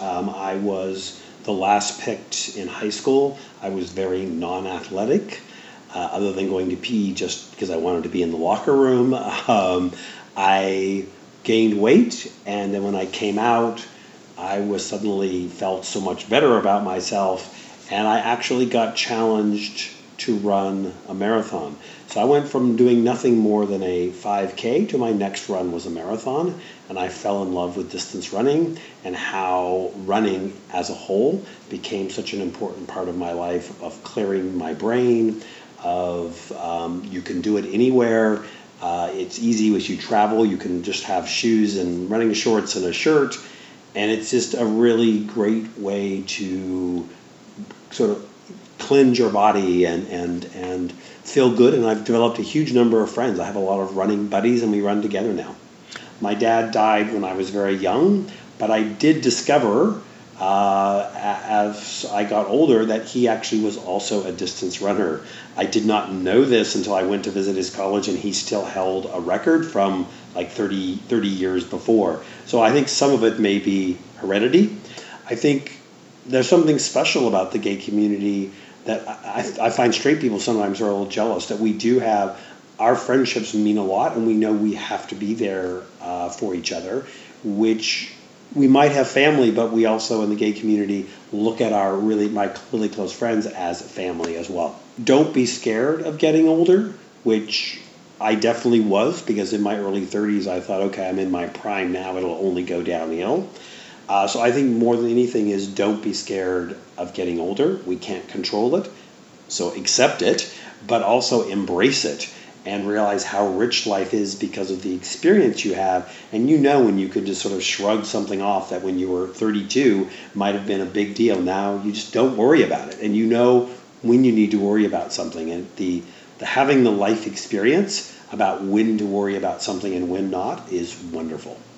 I was the last picked in high school. I was very non-athletic, other than going to PE just because I wanted to be in the locker room. I gained weight, and then when I came out, I was suddenly felt so much better about myself, and I actually got challenged to run a marathon. So I went from doing nothing more than a 5K to my next run was a marathon, and I fell in love with distance running and how running as a whole became such an important part of my life, of clearing my brain, of you can do it anywhere. It's easy as you travel. You can just have shoes and running shorts and a shirt, and it's just a really great way to sort of cleanse your body and feel good. And I've developed a huge number of friends. I have a lot of running buddies, and we run together now. My dad died when I was very young, but I did discover as I got older that he actually was also a distance runner. I did not know this until I went to visit his college, and he still held a record from like 30 years before. So I think some of it may be heredity. I think there's something special about the gay community that I find straight people sometimes are a little jealous that we do have. Our friendships mean a lot, and we know we have to be there for each other, which we might have family, but we also in the gay community look at my really close friends as family as well. Don't be scared of getting older, which I definitely was, because in my early 30s I thought, okay, I'm in my prime now, it'll only go downhill. So I think more than anything is don't be scared of getting older. We can't control it, so accept it, but also embrace it and realize how rich life is because of the experience you have. And you know when you could just sort of shrug something off that when you were 32 might have been a big deal. Now you just don't worry about it, and you know when you need to worry about something. And the having the life experience about when to worry about something and when not is wonderful.